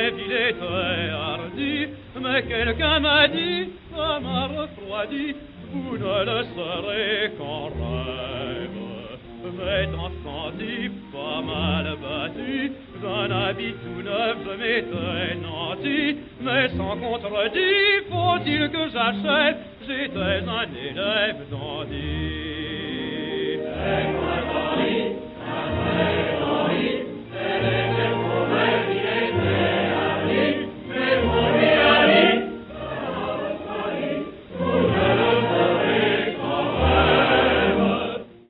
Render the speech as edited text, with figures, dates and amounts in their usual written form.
rêve il était hardi, mais quelqu'un m'a dit, ça m'a refroidi, vous ne le serez qu'en rêve. M'étant senti pas mal battu, d'un habit tout neuf je m'étais nanti, mais sans contredit, faut-il que j'achète, j'étais un élève dandy.